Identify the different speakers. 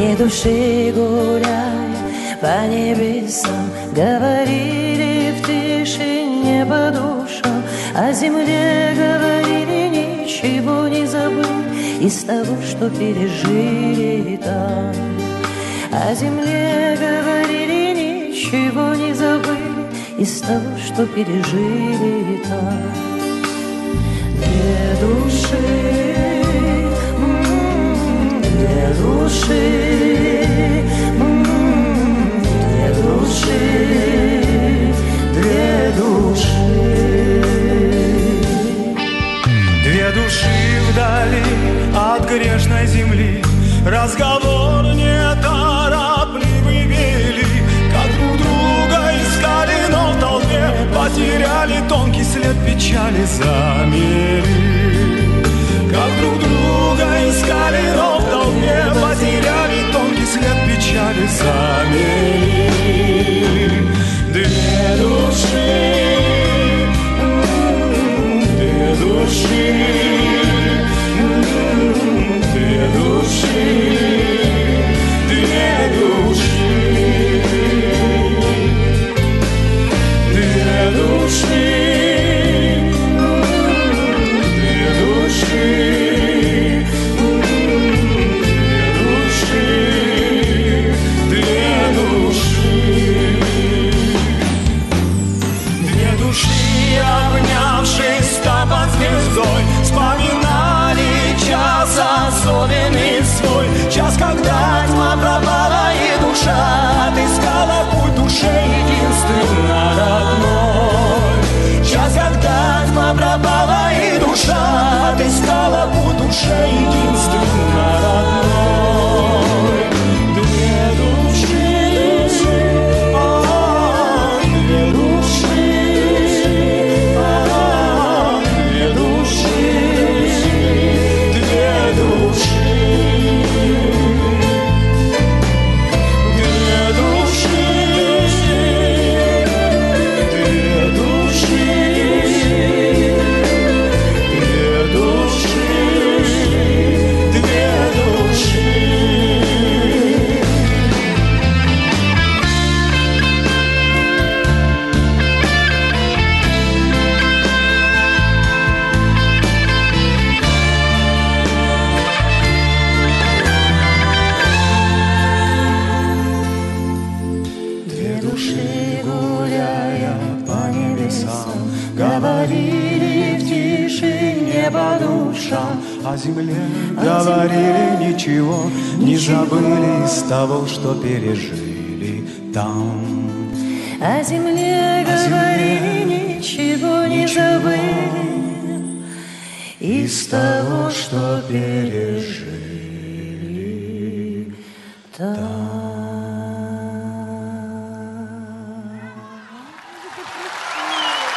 Speaker 1: Две души, гуляя по небесам, говорили в тишине по душам. О земле говорили, ничего не забыли из того, что пережили там. О земле говорили, ничего не забыли из того, что пережили там. Две души, две души, две души, две души.
Speaker 2: Две души вдали от грешной земли, разговор неторопливый вели, как друг друга искали, но в толпе потеряли тонкий след печали, замели. Как друг друга искали, но в толпе потеряли тонкий след печали, замели. Две души, две души, две души, две души, две души, две души, две души, две души, обнявшись под звездой, вспоминали час особенный свой, час, когда тьма пропала и душа отыскала путь душе единственно родной. Час, когда тьма пропала и душа отыскала путь душе единственно родной. Две души, две души, две души, две души, две души, две души, две души, две души. Две души, гуляя по небесам, говорили в тишине по душам. О земле говорили, ничего не забыли из того, что пережили там.
Speaker 1: О земле говорили, ничего не забыли из того, что пережили там.